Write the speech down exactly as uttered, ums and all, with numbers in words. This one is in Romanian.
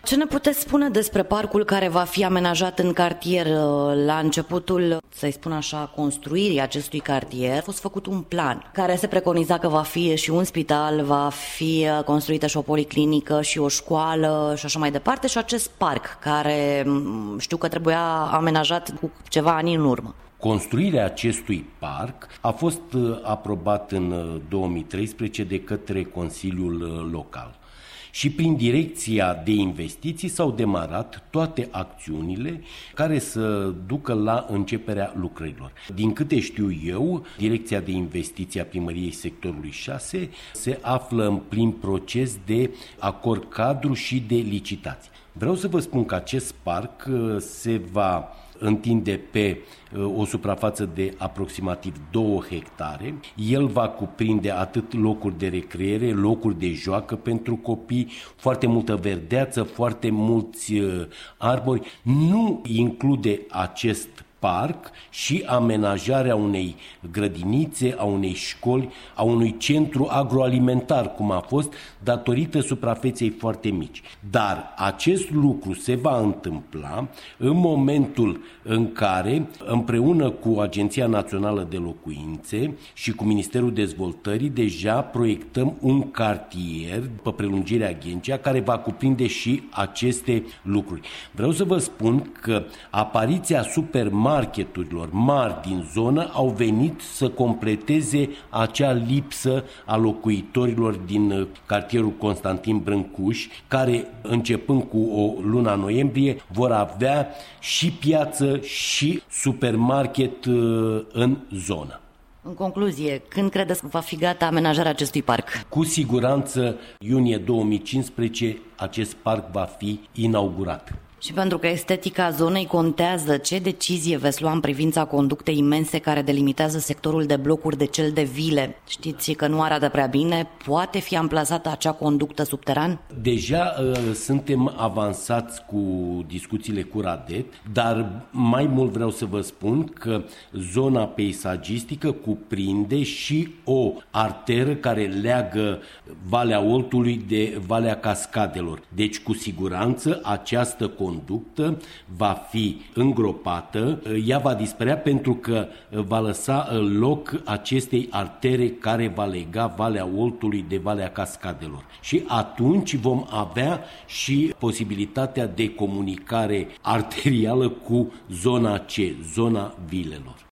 Ce ne puteți spune despre parcul care va fi amenajat în cartier? La începutul, să-i spun așa, construirii acestui cartier a fost făcut un plan care se preconiza că va fi și un spital, va fi construită și o policlinică și o școală și așa mai departe, și acest parc care știu că trebuia amenajat cu ceva ani în urmă. Construirea acestui parc a fost aprobat în două mii treisprezece de către Consiliul Local. Și prin direcția de investiții s-au demarat toate acțiunile care să ducă la începerea lucrărilor. Din câte știu eu, direcția de investiții a primăriei sectorului șase se află în plin proces de acord cadru și de licitații. Vreau să vă spun că acest parc se va întinde pe o suprafață de aproximativ două hectare. El va cuprinde atât locuri de recreere, locuri de joacă pentru copii, foarte multă verdeață, foarte mulți arbori. Nu include acest parc și amenajarea unei grădinițe, a unei școli, a unui centru agroalimentar, cum a fost, datorită suprafeței foarte mici. Dar acest lucru se va întâmpla în momentul în care, împreună cu Agenția Națională de Locuințe și cu Ministerul Dezvoltării, deja proiectăm un cartier pe prelungirea Ghencea, care va cuprinde și aceste lucruri. Vreau să vă spun că apariția supermarketurilor mari din zonă au venit să completeze acea lipsă a locuitorilor din cartierul Constantin Brâncuș, care, începând cu o luna noiembrie, vor avea și piață și supermarket în zonă. În concluzie, când credeți că va fi gata amenajarea acestui parc? Cu siguranță, iunie două mii cincisprezece, acest parc va fi inaugurat. Și pentru că estetica zonei contează, ce decizie veți lua în privința conductei imense care delimitează sectorul de blocuri de cel de vile? Știți că nu arată prea bine, poate fi amplasată acea conductă subteran? Deja uh, suntem avansați cu discuțiile cu Radet, dar mai mult vreau să vă spun că zona peisagistică cuprinde și o arteră care leagă Valea Oltului de Valea Cascadelor. Deci, cu siguranță, această conductă va fi îngropată, ea va dispărea pentru că va lăsa loc acestei artere care va lega Valea Oltului de Valea Cascadelor. Și atunci vom avea și posibilitatea de comunicare arterială cu zona C, zona vilelor.